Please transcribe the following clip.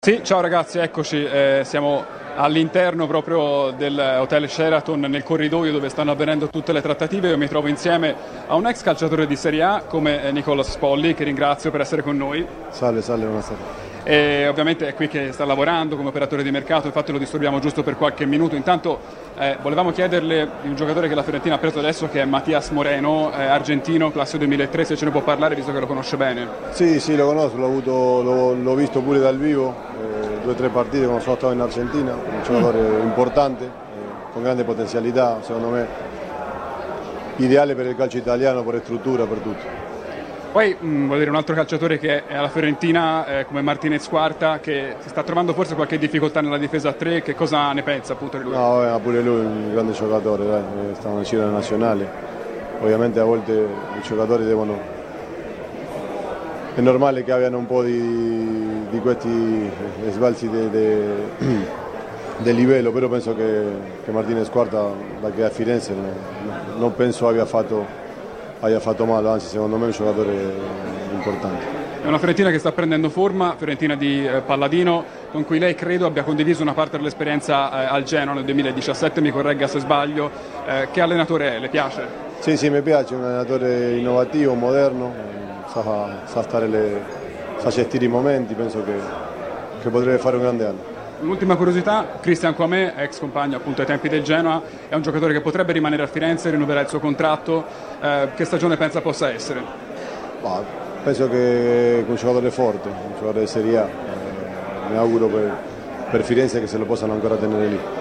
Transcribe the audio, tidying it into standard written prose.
Sì, ciao ragazzi, eccoci, siamo all'interno proprio dell'hotel Sheraton, nel corridoio dove stanno avvenendo tutte le trattative. Io mi trovo insieme a un ex calciatore di Serie A come Nicolas Spolli, che ringrazio per essere con noi. Salve, buonasera. E ovviamente è qui che sta lavorando come operatore di mercato, infatti lo disturbiamo giusto per qualche minuto. Intanto volevamo chiederle di un giocatore che la Fiorentina ha preso adesso, che è Matías Moreno, argentino, classe 2003, se ce ne può parlare visto che lo conosce bene. Sì, lo conosco, l'ho visto pure dal vivo, 2 o 3 partite quando sono stato in Argentina, un giocatore importante, con grande potenzialità, secondo me ideale per il calcio italiano, per struttura, per tutto. Poi voglio dire, un altro calciatore che è alla Fiorentina come Martinez Quarta, che si sta trovando forse qualche difficoltà nella difesa a 3, che cosa ne pensa appunto di lui? No, ma pure lui è un grande giocatore, sta nel giro nazionale, ovviamente a volte i giocatori devono, è normale che abbiano un po' di questi sbalzi di livello, però penso che Martinez Quarta, da che è a Firenze, non penso abbia fatto male, anzi secondo me è un giocatore importante. È una Fiorentina che sta prendendo forma, Fiorentina di Palladino, con cui lei credo abbia condiviso una parte dell'esperienza al Genoa nel 2017, mi corregga se sbaglio. Che allenatore è? Le piace? Sì, mi piace, è un allenatore innovativo, moderno, sa gestire i momenti, penso che potrebbe fare un grande anno. Un'ultima curiosità, Christian Kouamé, ex compagno appunto ai tempi del Genoa, è un giocatore che potrebbe rimanere a Firenze, rinnoverà il suo contratto. Che stagione pensa possa essere? Penso che è un giocatore forte, un giocatore di Serie A, mi auguro per Firenze che se lo possano ancora tenere lì.